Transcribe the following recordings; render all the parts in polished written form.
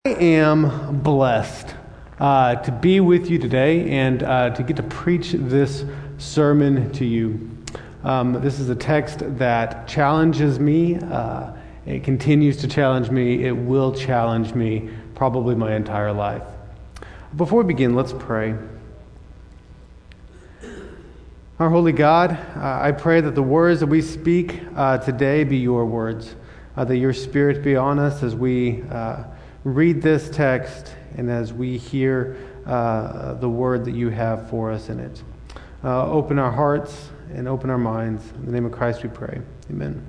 I am blessed to be with you today and to get to preach this sermon to you. This is a text that challenges me. It continues to challenge me. It will challenge me probably my entire life. Before we begin, let's pray. Our holy God, I pray that the words that we speak today be your words, that your Spirit be on us as we read this text and as we hear the word that you have for us in it. Open our hearts and open our minds. In the name of Christ we pray. Amen.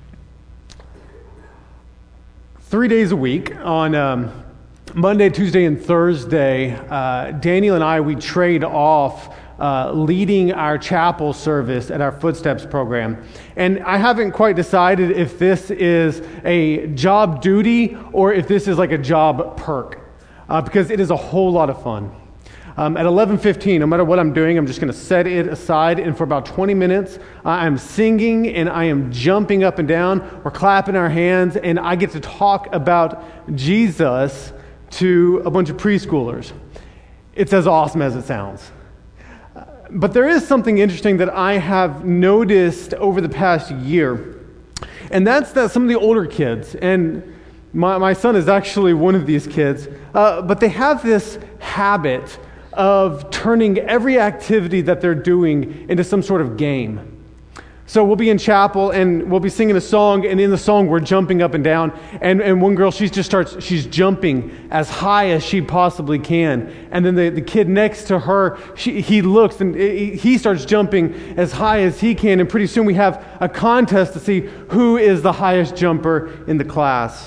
3 days a week on Monday, Tuesday, and Thursday, Daniel and I, we trade off leading our chapel service at our Footsteps program. And I haven't quite decided if this is a job duty or if this is like a job perk, because it is a whole lot of fun. At 11:15, no matter what I'm doing, I'm just going to set it aside, and for about 20 minutes, I'm singing and I am jumping up and down. We're clapping our hands, and I get to talk about Jesus to a bunch of preschoolers. It's as awesome as it sounds. But there is something interesting that I have noticed over the past year, and that's that some of the older kids, and my son is actually one of these kids, but they have this habit of turning every activity that they're doing into some sort of game. So we'll be in chapel and we'll be singing a song, and in the song we're jumping up and down, and one girl, she's jumping as high as she possibly can, and then the kid next to her, he looks and he starts jumping as high as he can, and pretty soon we have a contest to see who is the highest jumper in the class.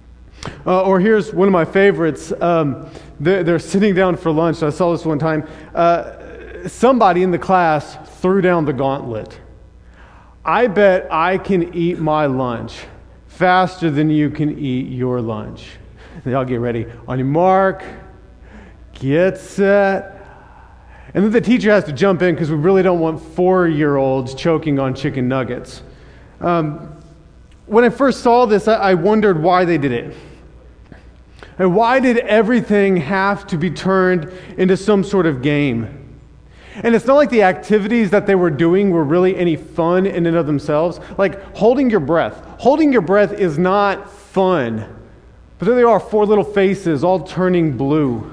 Or here's one of my favorites. They're sitting down for lunch. I saw this one time. Somebody in the class threw down the gauntlet. I bet I can eat my lunch faster than you can eat your lunch. And y'all get ready. On your mark, get set. And then the teacher has to jump in because we really don't want 4-year-olds choking on chicken nuggets. When I first saw this, I wondered why they did it. And why did everything have to be turned into some sort of game? And it's not like the activities that they were doing were really any fun in and of themselves. Like holding your breath. Holding your breath is not fun. But there they are, 4 little faces all turning blue.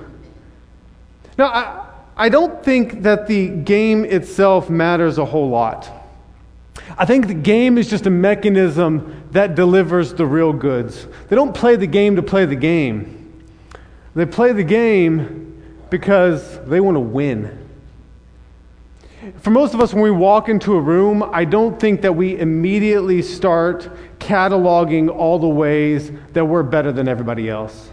Now, I don't think that the game itself matters a whole lot. I think the game is just a mechanism that delivers the real goods. They don't play the game to play the game. They play the game because they want to win. For most of us, when we walk into a room, I don't think that we immediately start cataloging all the ways that we're better than everybody else.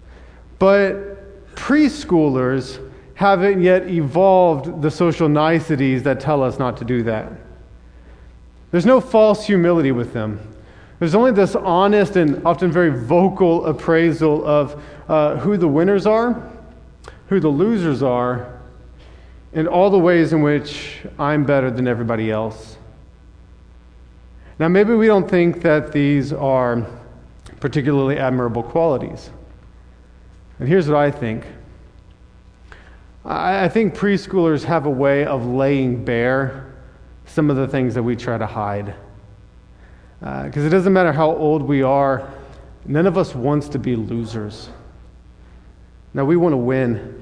But preschoolers haven't yet evolved the social niceties that tell us not to do that. There's no false humility with them. There's only this honest and often very vocal appraisal of who the winners are, who the losers are, and all the ways in which I'm better than everybody else. Now, maybe we don't think that these are particularly admirable qualities. And here's what I think. I think preschoolers have a way of laying bare some of the things that we try to hide. Because it doesn't matter how old we are, none of us wants to be losers. Now, we want to win.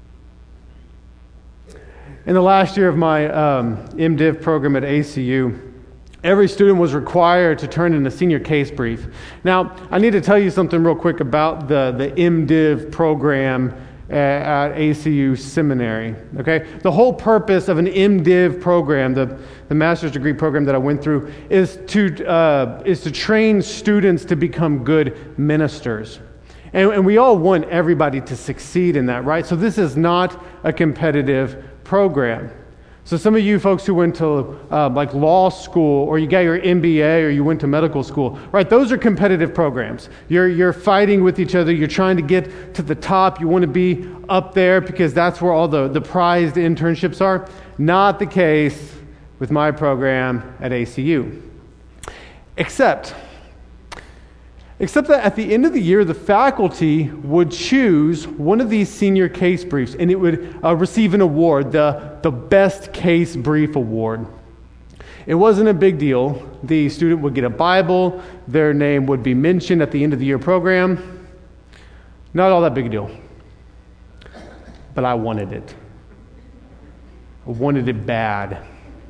In the last year of my MDiv program at ACU, every student was required to turn in a senior case brief. Now, I need to tell you something real quick about the MDiv program at ACU Seminary. Okay, the whole purpose of an MDiv program, the master's degree program that I went through, is to train students to become good ministers. And we all want everybody to succeed in that, right? So this is not a competitive program. So some of you folks who went to like law school, or you got your MBA, or you went to medical school, right? Those are competitive programs. You're fighting with each other. You're trying to get to the top. You want to be up there because that's where all the prized internships are. Not the case with my program at ACU. Except Except that at the end of the year, the faculty would choose one of these senior case briefs, and it would receive an award, the Best Case Brief Award. It wasn't a big deal. The student would get a Bible. Their name would be mentioned at the end of the year program. Not all that big a deal. But I wanted it. I wanted it bad.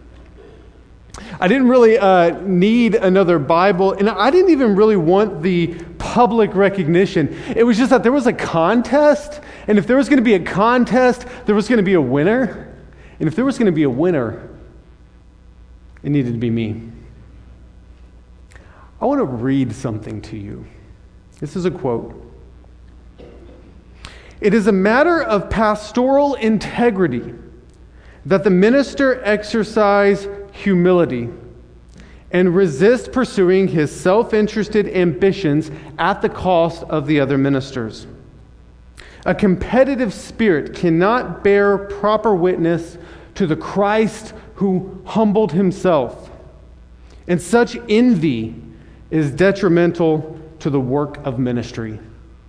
I didn't really need another Bible, and I didn't even really want the public recognition. It was just that there was a contest, and if there was going to be a contest, there was going to be a winner. And if there was going to be a winner, it needed to be me. I want to read something to you. This is a quote. "It is a matter of pastoral integrity that the minister exercise humility and resist pursuing his self-interested ambitions at the cost of the other ministers. A competitive spirit cannot bear proper witness to the Christ who humbled himself, and such envy is detrimental to the work of ministry."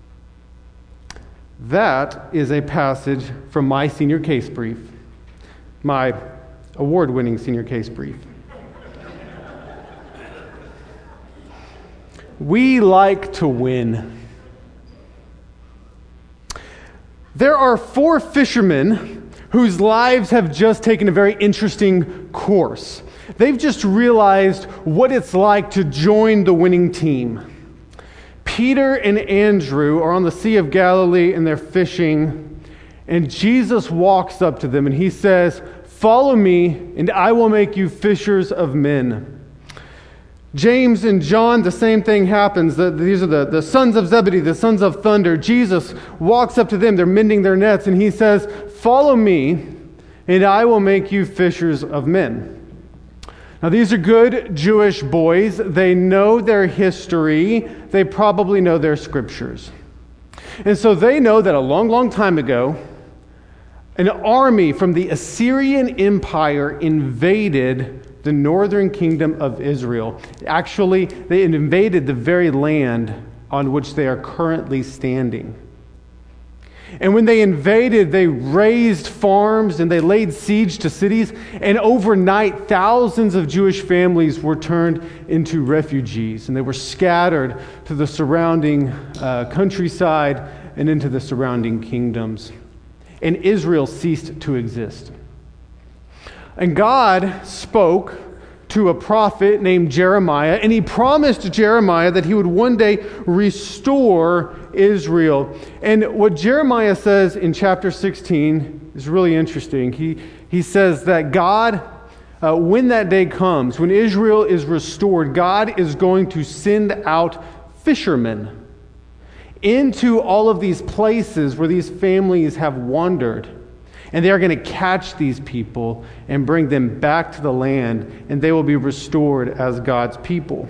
That is a passage from my senior case brief, my award-winning senior case brief. We like to win. There are 4 fishermen whose lives have just taken a very interesting course. They've just realized what it's like to join the winning team. Peter and Andrew are on the Sea of Galilee and they're fishing, and Jesus walks up to them and he says, "Follow me, and I will make you fishers of men." James and John, the same thing happens. These are the sons of Zebedee, the sons of thunder. Jesus walks up to them. They're mending their nets, and he says, "Follow me, and I will make you fishers of men." Now, these are good Jewish boys. They know their history. They probably know their scriptures. And so they know that a long, long time ago, an army from the Assyrian Empire invaded the northern kingdom of Israel. Actually, they invaded the very land on which they are currently standing. And when they invaded, they razed farms and they laid siege to cities. And overnight, thousands of Jewish families were turned into refugees. And they were scattered to the surrounding countryside and into the surrounding kingdoms. And Israel ceased to exist. And God spoke to a prophet named Jeremiah, and he promised Jeremiah that he would one day restore Israel. And what Jeremiah says in chapter 16 is really interesting. He says that God, when that day comes, when Israel is restored, God is going to send out fishermen into all of these places where these families have wandered. And they are going to catch these people and bring them back to the land, and they will be restored as God's people.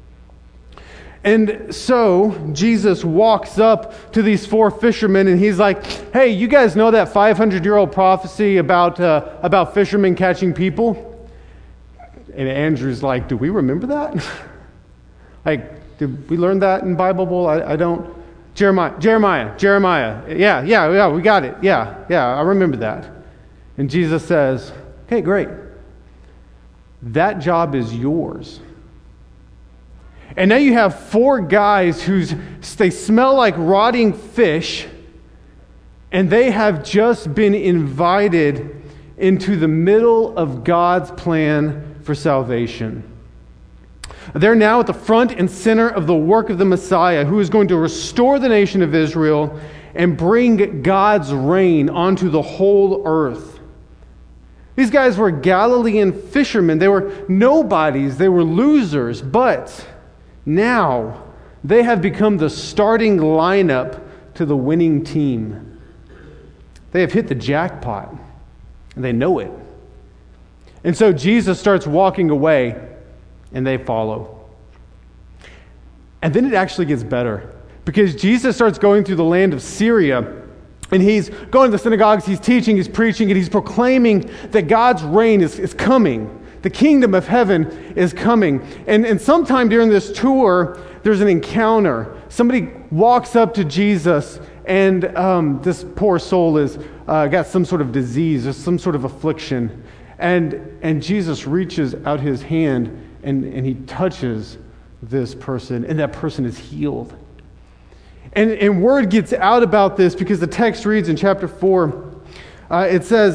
And so Jesus walks up to these 4 fishermen, and he's like, "Hey, you guys know that 500-year-old prophecy about fishermen catching people?" And Andrew's like, "Do we remember that? Like, did we learn that in Bible Bowl? I don't." Jeremiah. Yeah, we got it. Yeah, I remember that. And Jesus says, "Okay, great. That job is yours." And now you have 4 guys they smell like rotting fish, and they have just been invited into the middle of God's plan for salvation. They're now at the front and center of the work of the Messiah, who is going to restore the nation of Israel and bring God's reign onto the whole earth. These guys were Galilean fishermen. They were nobodies. They were losers. But now they have become the starting lineup to the winning team. They have hit the jackpot, and they know it. And so Jesus starts walking away, and they follow. And then it actually gets better, because Jesus starts going through the land of Syria, and he's going to the synagogues, he's teaching, he's preaching, and he's proclaiming that God's reign is coming. The kingdom of heaven is coming. And sometime during this tour, there's an encounter. Somebody walks up to Jesus, and this poor soul is got some sort of disease or some sort of affliction. And Jesus reaches out his hand and he touches this person, and that person is healed. And word gets out about this because the text reads in chapter 4, it says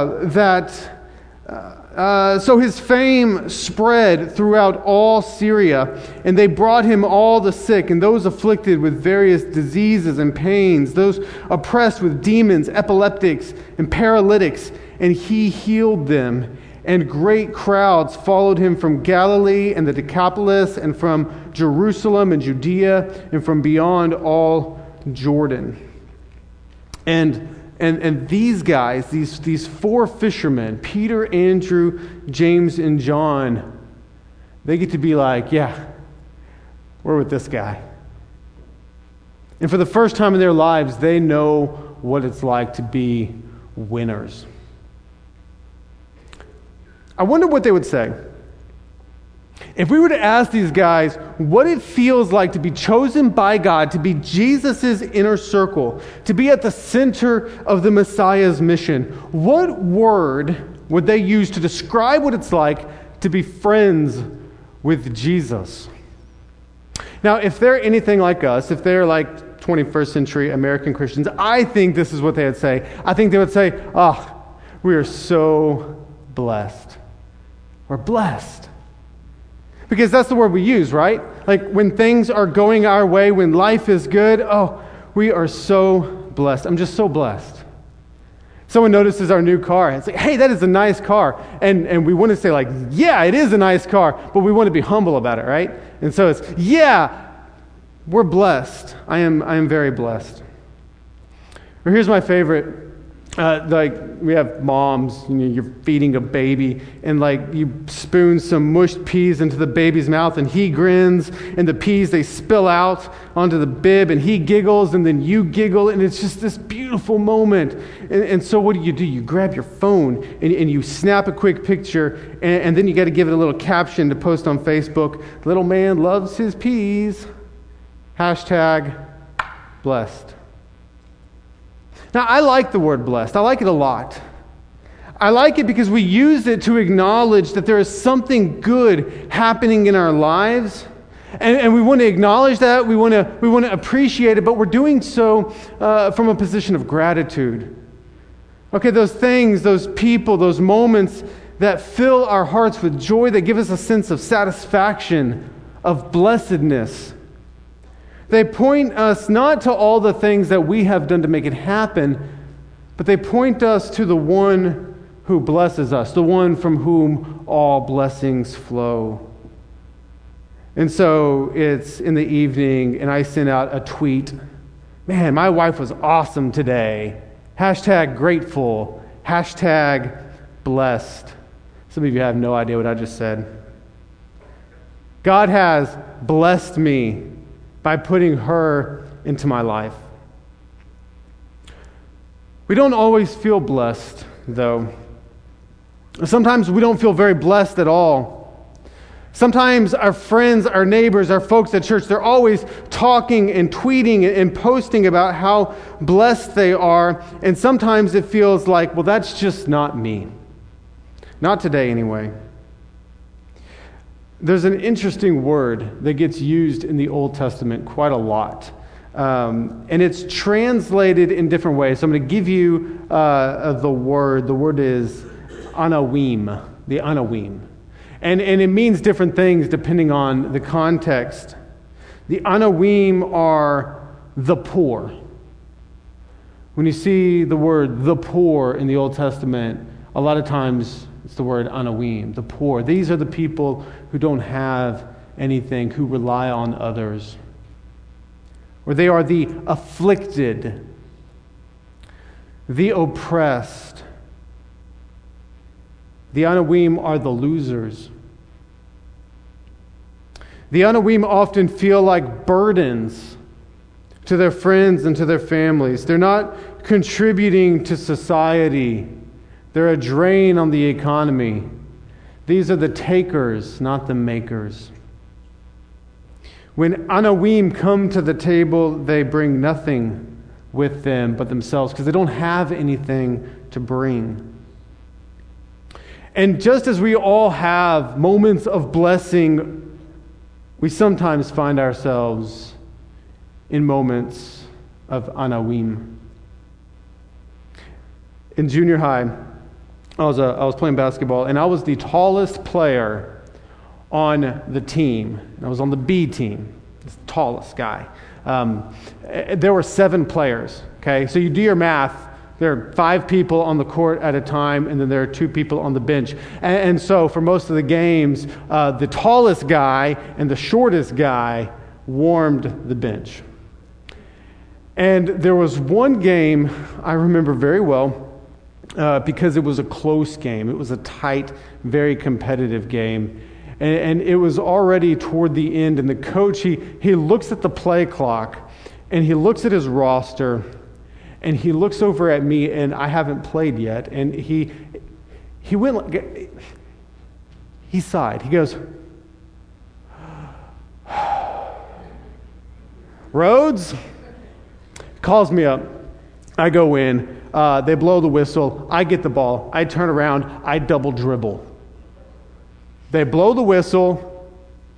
so his fame spread throughout all Syria, and they brought him all the sick and those afflicted with various diseases and pains, those oppressed with demons, epileptics, and paralytics, and he healed them. And great crowds followed him from Galilee and the Decapolis, and from Jerusalem and Judea, and from beyond all Jordan. And these guys, these four fishermen, Peter, Andrew, James, and John, they get to be like, yeah, we're with this guy. And for the first time in their lives, they know what it's like to be winners. I wonder what they would say if we were to ask these guys what it feels like to be chosen by God, to be Jesus' inner circle, to be at the center of the Messiah's mission. What word would they use to describe what it's like to be friends with Jesus? Now, if they're anything like us, if they're like 21st century American Christians, I think this is what they would say. I think they would say, we are so blessed. We're blessed. Because that's the word we use, right? Like when things are going our way, when life is good, we are so blessed. I'm just so blessed. Someone notices our new car. It's like, hey, that is a nice car. And we want to say like, yeah, it is a nice car, but we want to be humble about it, right? And so it's, yeah, we're blessed. I am very blessed. Or here's my favorite. Like we have moms, you're feeding a baby, and like you spoon some mushed peas into the baby's mouth, and he grins, and the peas, they spill out onto the bib, and he giggles, and then you giggle, and it's just this beautiful moment. And so what do? You grab your phone, and you snap a quick picture, and then you got to give it a little caption to post on Facebook. Little man loves his peas. # blessed. Now, I like the word blessed. I like it a lot. I like it because we use it to acknowledge that there is something good happening in our lives, and we want to acknowledge that. We want to appreciate it, but we're doing so from a position of gratitude. Okay, those things, those people, those moments that fill our hearts with joy, that give us a sense of satisfaction, of blessedness. They point us not to all the things that we have done to make it happen, but they point us to the one who blesses us, the one from whom all blessings flow. And so it's in the evening, and I send out a tweet. Man, my wife was awesome today. #grateful. #blessed. Some of you have no idea what I just said. God has blessed me by putting her into my life. We don't always feel blessed, though. Sometimes we don't feel very blessed at all. Sometimes our friends, our neighbors, our folks at church, they're always talking and tweeting and posting about how blessed they are, and sometimes it feels like, well, that's just not me. Not today, anyway. There's an interesting word that gets used in the Old Testament quite a lot. And it's translated in different ways. So I'm going to give you the word. The word is anawim, the anawim. And it means different things depending on the context. The anawim are the poor. When you see the word the poor in the Old Testament, a lot of times it's the word anawim, the poor. These are the people who don't have anything, who rely on others. Or they are the afflicted, the oppressed. The anawim are the losers. The anawim often feel like burdens to their friends and to their families. They're not contributing to society. They're a drain on the economy. These are the takers, not the makers. When Anawim come to the table, they bring nothing with them but themselves because they don't have anything to bring. And just as we all have moments of blessing, we sometimes find ourselves in moments of Anawim. In junior high, I was playing basketball, and I was the tallest player on the team. I was on the B team, the tallest guy. There were 7 players, okay? So you do your math. There are 5 people on the court at a time, and then there are 2 people on the bench. And so for most of the games, the tallest guy and the shortest guy warmed the bench. And there was one game I remember very well, because it was a close game. It was a tight, very competitive game. And it was already toward the end, and the coach, he looks at the play clock, and he looks at his roster, and he looks over at me, and I haven't played yet, and he sighed. He goes, Rhodes? Calls me up. I go in. They blow the whistle. I get the ball. I turn around. I double dribble. They blow the whistle.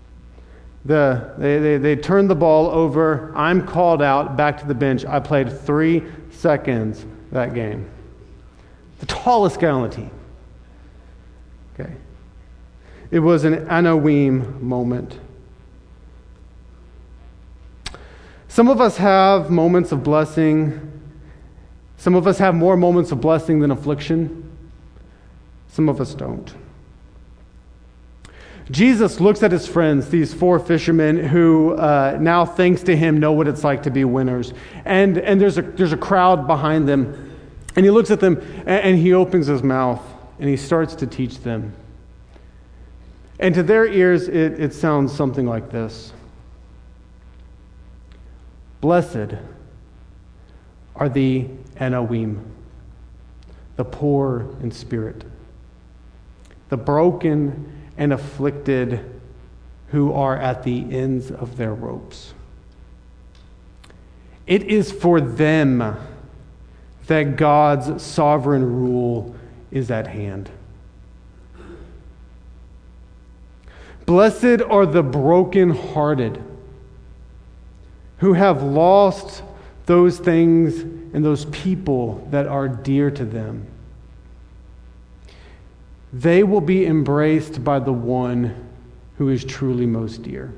They turn the ball over. I'm called out back to the bench. I played 3 seconds that game. The tallest guy on the team. Okay. It was an Anawim moment. Some of us have moments of blessing. Some of us have more moments of blessing than affliction. Some of us don't. Jesus looks at his friends, these 4 fishermen who now, thanks to him, know what it's like to be winners. And there's a crowd behind them. And he looks at them and he opens his mouth and he starts to teach them. And to their ears, it sounds something like this. Blessed are the Anawim, the poor in spirit, the broken and afflicted who are at the ends of their ropes. It is for them that God's sovereign rule is at hand. Blessed are the brokenhearted who have lost those things and those people that are dear to them. They will be embraced by the one who is truly most dear.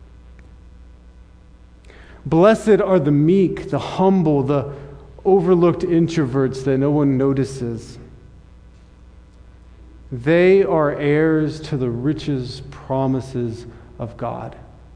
Blessed are the meek, the humble, the overlooked introverts that no one notices. They are heirs to the richest promises of God.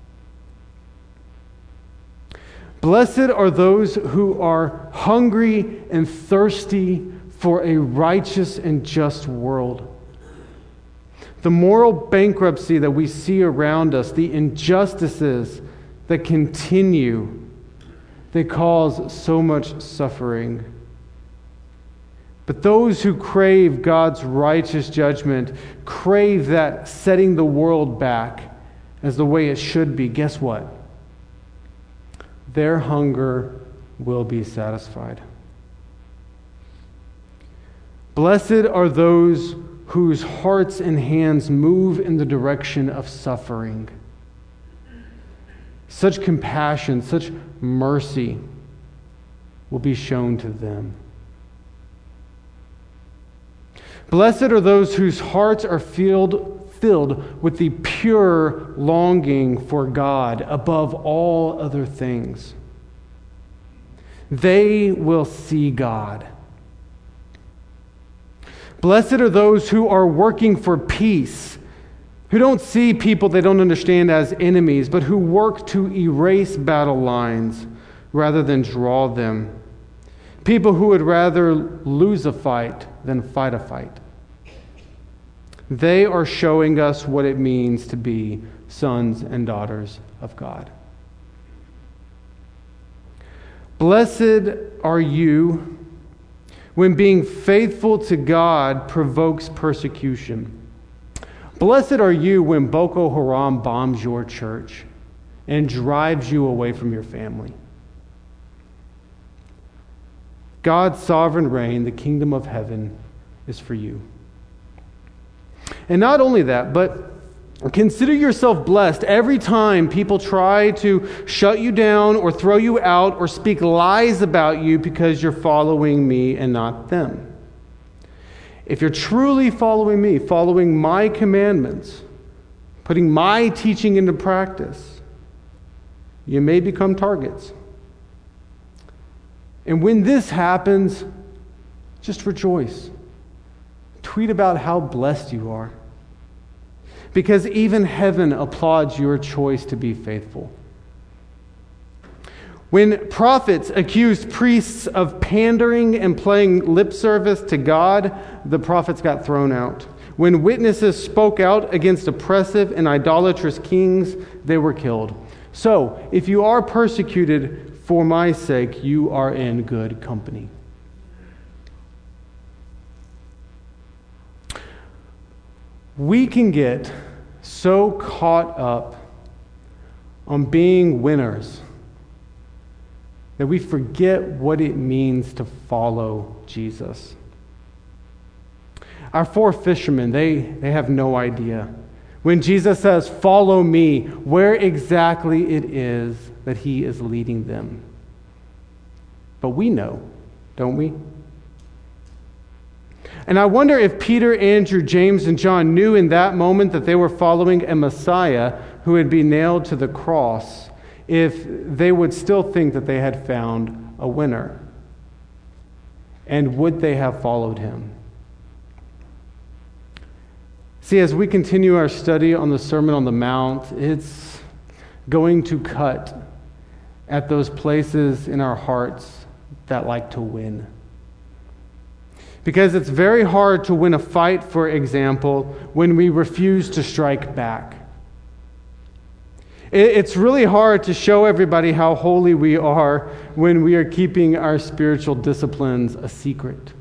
Blessed are those who are hungry and thirsty for a righteous and just world. The moral bankruptcy that we see around us, the injustices that continue, they cause so much suffering. But those who crave God's righteous judgment, crave that setting the world back as the way it should be, guess what? Their hunger will be satisfied. Blessed are those whose hearts and hands move in the direction of suffering. Such compassion, such mercy will be shown to them. Blessed are those whose hearts are filled with the pure longing for God above all other things. They will see God. Blessed are those who are working for peace, who don't see people they don't understand as enemies, but who work to erase battle lines rather than draw them. People who would rather lose a fight than fight a fight. They are showing us what it means to be sons and daughters of God. Blessed are you when being faithful to God provokes persecution. Blessed are you when Boko Haram bombs your church and drives you away from your family. God's sovereign reign, the kingdom of heaven, is for you. And not only that, but consider yourself blessed every time people try to shut you down or throw you out or speak lies about you because you're following me and not them. If you're truly following me, following my commandments, putting my teaching into practice, you may become targets. And when this happens, just rejoice. Tweet about how blessed you are. Because even heaven applauds your choice to be faithful. When prophets accused priests of pandering and playing lip service to God, the prophets got thrown out. When witnesses spoke out against oppressive and idolatrous kings, they were killed. So, if you are persecuted for my sake, you are in good company. We can get so caught up on being winners that we forget what it means to follow Jesus. Our four fishermen, they have no idea. When Jesus says, "Follow me," where exactly it is that he is leading them. But we know, don't we? And I wonder if Peter, Andrew, James, and John knew in that moment that they were following a Messiah who would be nailed to the cross, if they would still think that they had found a winner. And would they have followed him? See, as we continue our study on the Sermon on the Mount, it's going to cut at those places in our hearts that like to win. Because it's very hard to win a fight, for example, when we refuse to strike back. It's really hard to show everybody how holy we are when we are keeping our spiritual disciplines a secret.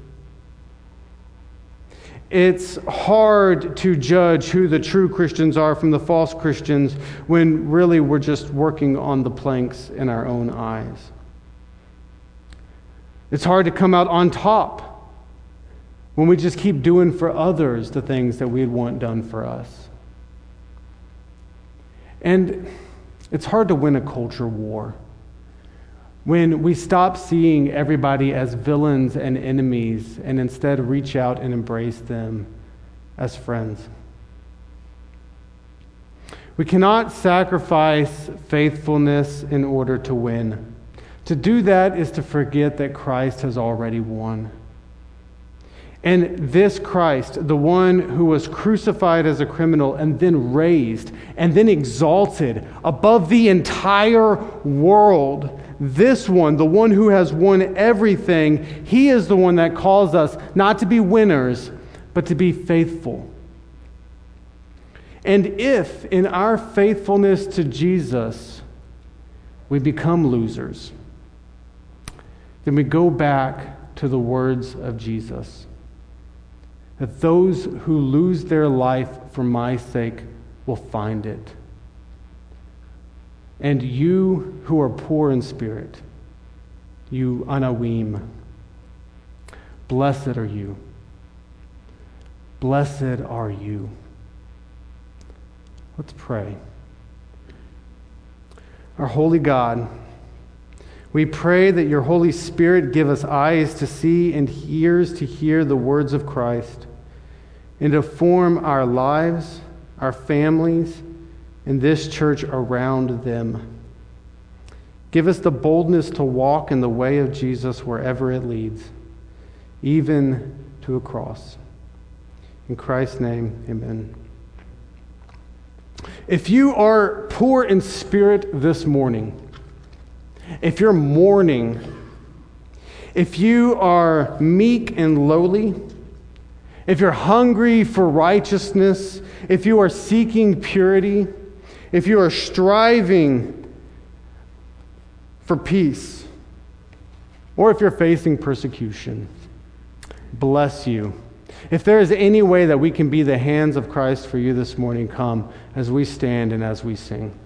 It's hard to judge who the true Christians are from the false Christians when really we're just working on the planks in our own eyes. It's hard to come out on top when we just keep doing for others the things that we'd want done for us. And it's hard to win a culture war when we stop seeing everybody as villains and enemies and instead reach out and embrace them as friends. We cannot sacrifice faithfulness in order to win. To do that is to forget that Christ has already won. And this Christ, the one who was crucified as a criminal and then raised and then exalted above the entire world, this one, the one who has won everything, he is the one that calls us not to be winners, but to be faithful. And if in our faithfulness to Jesus we become losers, then we go back to the words of Jesus, that those who lose their life for my sake will find it. And you who are poor in spirit, you anawim, blessed are you. Blessed are you. Let's pray. Our holy God, we pray that your Holy Spirit give us eyes to see and ears to hear the words of Christ, and to form our lives, our families, and this church around them. Give us the boldness to walk in the way of Jesus wherever it leads, even to a cross. In Christ's name, amen. If you are poor in spirit this morning, if you're mourning, if you are meek and lowly, if you're hungry for righteousness, if you are seeking purity, if you are striving for peace, or if you're facing persecution, bless you. If there is any way that we can be the hands of Christ for you this morning, come as we stand and as we sing.